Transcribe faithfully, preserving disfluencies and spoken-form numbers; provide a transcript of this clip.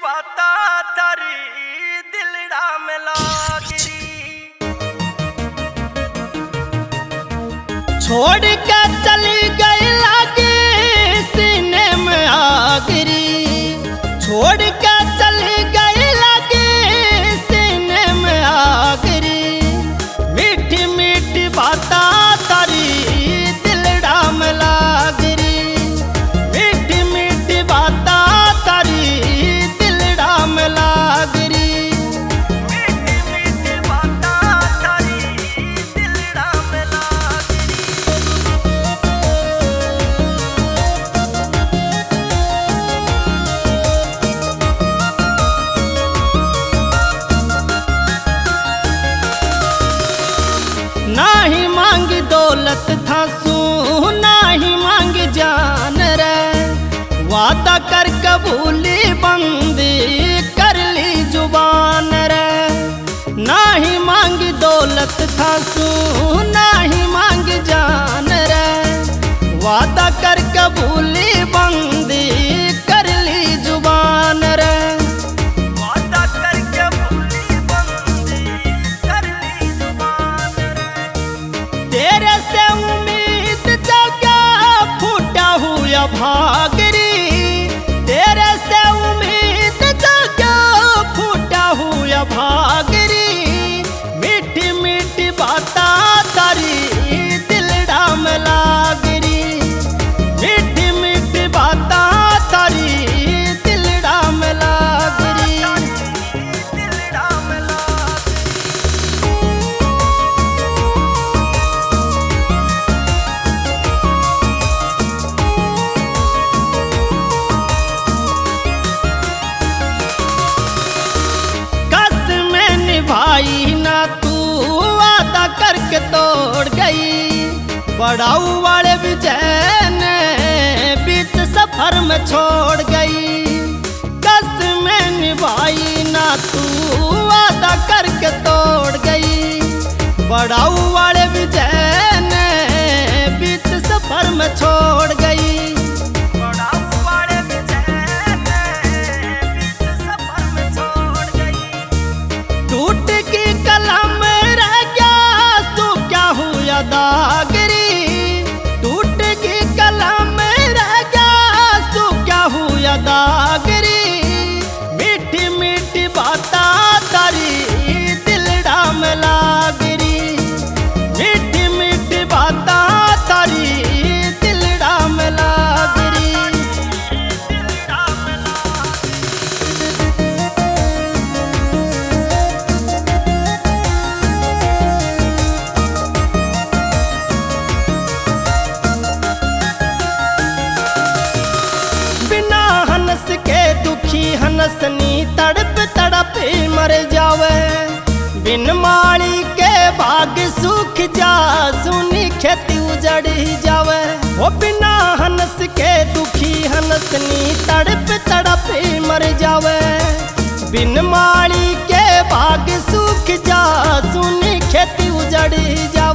बाता तारी दिलड़ा में लागिरी। छोड़ के चली गई लागे सीने में आगरी। छोड़ के चली गई लागे सीने में आगरी। मीठी मीठी बाता तारी दिलड़ा में लागरी। मीठी मीठी बाता तारी दिलड़ा में लागरी। मीठी मीठी बाता तारी दिलड़ा में लागिरी। नाही मांगी दौलत थासू नाही मांगी जान रे। वादा कर कबूली बंदी कर ली जुबान रे। नाही मांगी दौलत थासू नाही मांगी जान रे। वादा कर कबूली बंदी कर ली जुबान रे। वादा करके भूली बंदी कर ली जुबान रे। तेरे से उम्मीद जगा फूटा हुआ भागरी। तेरे से उम्मीद जगा फूटा हुआ भागरी। मीठी मीठी बाता तारी दिलड़ा में लागरी। मीठी मीठी बाता तारी दिलड़ा में लागरी। दिलड़ा में लागिरी। कसमें निभाई ना तू वादा करके तोड़ गई। बड़ाऊ वाले विजय ने बीच सफर में छोड़ गई। कसमें निभाई ना तू वादा करके तोड़ गई। बड़ाऊ वाले विजय ने बीच सफर में छोड़ गई। बड़ा वाले विजय ने बीच सफर में छोड़ गई। टूट की कलम रह गया तू क्या हुआ दागरी। टूट की कलम रह गया तू क्या हुआ दागरी। मीठी मीठी बाता तारी दिलड़ा में लागरी। मीठी मीठी बाता तारी दिलड़ा में लागरी। दिलड़ा में लागिरी। बिना हनस के दुखी हनसनी तड़प तड़प मर जावे। बिन माली के भाग सूख जा सुनी खेती उजड़ जावे। ओ बिना हनस के दुखी हनसनी तड़प तड़प मर जावे। बिन माली के भाग सूख जा सुनी खेती उजड़ जावे।